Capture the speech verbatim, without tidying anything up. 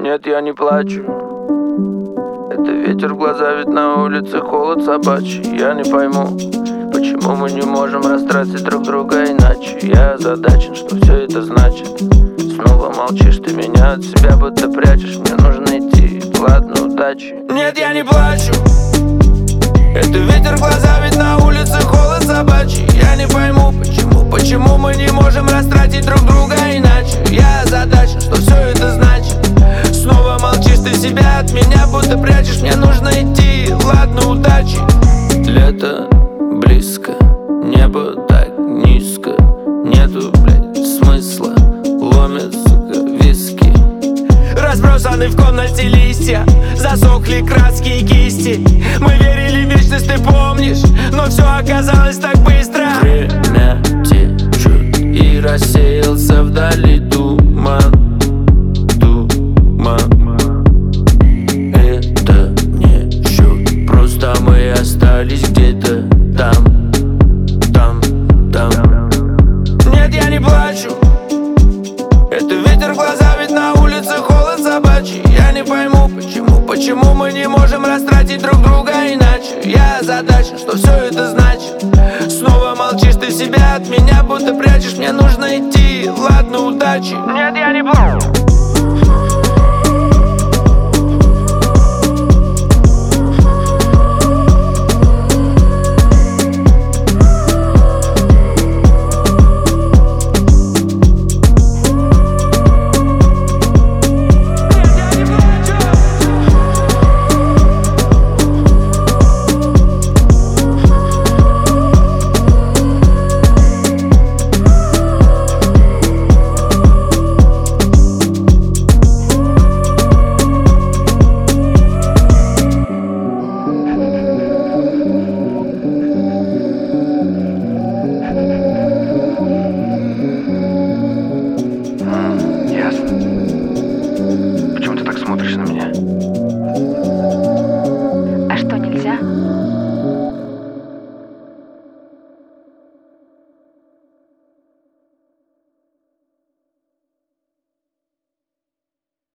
Нет, я не плачу. Это ветер в глаза, ведь на улице холод собачий. Я не пойму, почему мы не можем растратить друг друга иначе. Я озадачен, что все это значит. Снова молчишь, ты меня от себя будто прячешь. Мне нужно идти, ладно, удачи. Нет, я не плачу. Это ветер в глаза, ведь на улице холод собачий. Я не пойму, почему, почему мы не можем растратить друг друга иначе. Я озадачен, что все это значит. Снова молчишь, ты себя от меня будто прячешь. Мне нужно идти, ладно, удачи. Лето близко, небо так низко. Нету, блядь, смысла, ломят, сука, виски. Разбросаны в комнате листья, засохли краски и кисти. Мы верили в вечность, ты помнишь, но все оказалось так быстро. Время течет и рассеялся вдали туман. Это не счет, просто мы остались где-то там, там, там. Нет, я не плачу. Это ветер в глаза, ведь на улице холод собачий. Я не пойму, почему, почему мы не можем растратить друг друга иначе. Я озадачен, что все это значит. Снова молчишь, ты себя от меня будто прячешь. Мне нужно идти, ладно, удачи. Нет, я не плачу.